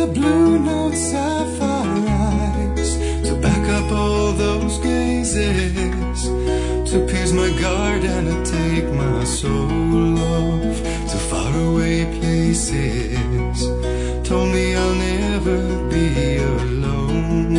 the blue note sapphire eyes to back up all those gazes, to pierce my guard and to take my soul off to faraway places. Told me I'll never be alone.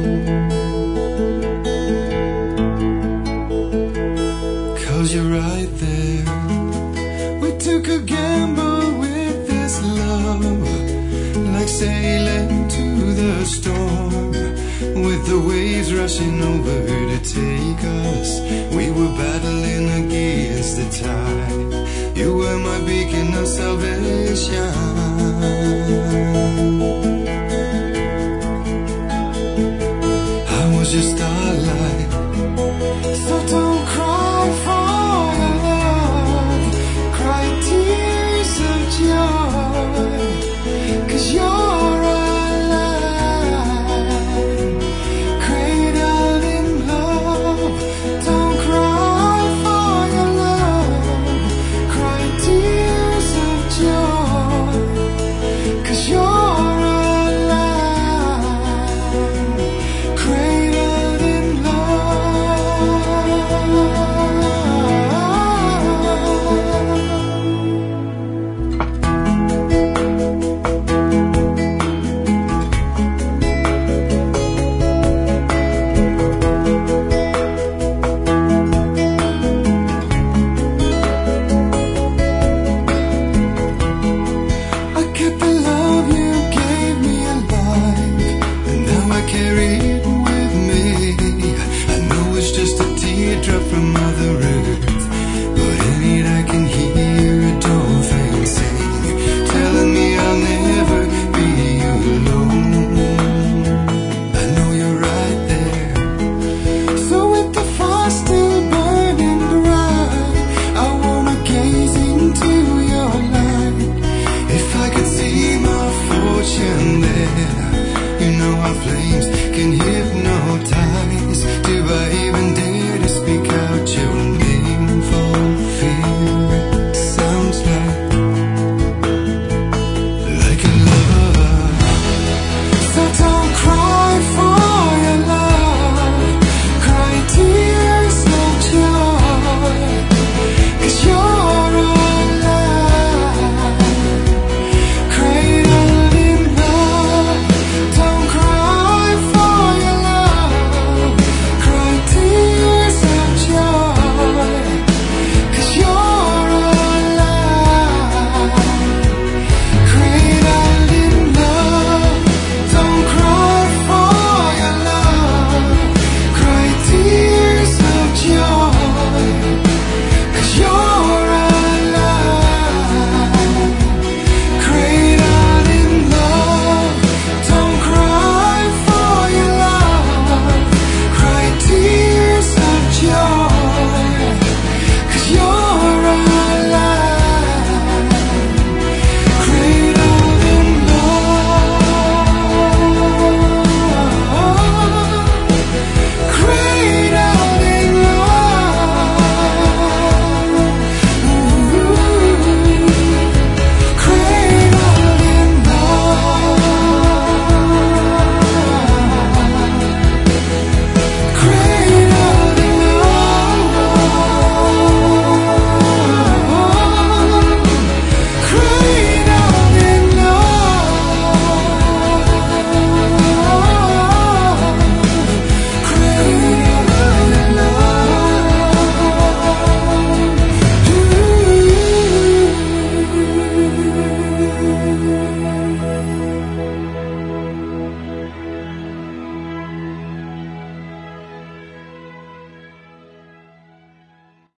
Cause you're right there. We took a gamble with this love, like sailing to the storm, with the waves rushing over to take us. We were battling against the tide. You were my beacon of salvation. I was your starlight. So don't cry for your love, cry tears of joy, 'cause you're alive, cradled in love. Don't cry for your love, cry tears of joy, 'cause you're alive, cradled in from Mother Earth, but in it I can hear a dolphin sing, telling me I'll never be alone. I know you're right there. So with the fire still burning bright, I wanna gaze into your light. If I could see my fortune there, you know our flames can hypnotize.